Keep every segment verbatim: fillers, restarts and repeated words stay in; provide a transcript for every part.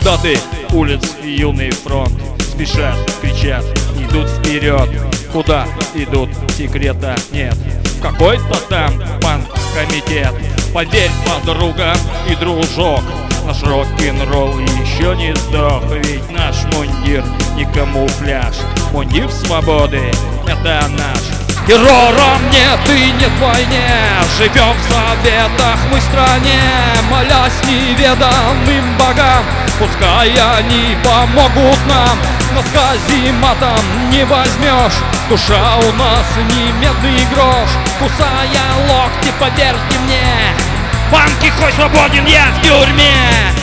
Солдаты улиц и юный фронт спешат, кричат, идут вперед. Куда идут, секрета нет. В какой-то там панк-комитет. Поверь, подруга и дружок, наш рок-н-ролл еще не сдох. Ведь наш мундир не камуфляж, мундир свободы — это наш. Террором нет и нет войне, живем в заветах мы стране, молясь неведомым богам, пускай они помогут нам. Нас казематом не возьмешь, душа у нас не медный грош. Кусая локти, поверьте мне, банки хоть свободен, я в тюрьме.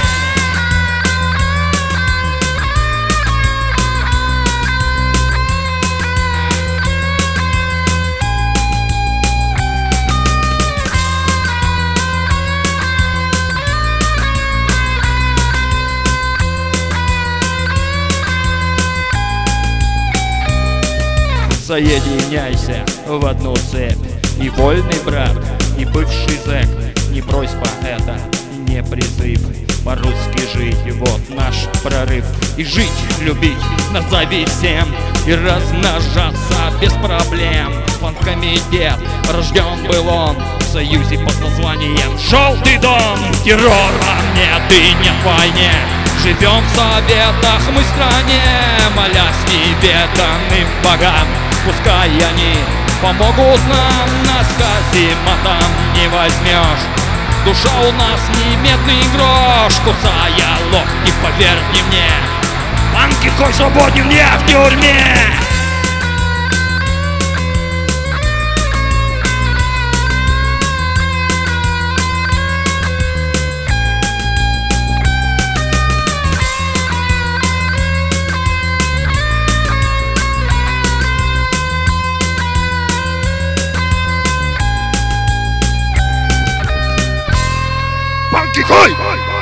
Соединяйся в одну цепь, и вольный брат, и бывший зэк. Не просьба это, не призыв, по-русски жить, вот наш прорыв. И жить, любить, назови всем, и размножаться без проблем. Панк-комитет, рожден был он в союзе под названием «Желтый дом». Террора нет и нет войне, живем в заветах мы стране, молясь неведанным богам, пускай они помогут нам. Нас казематом не возьмешь, душа у нас не медный грош. Кусая локти, поверьте мне, банки хоть свободен, я в тюрьме. Хой!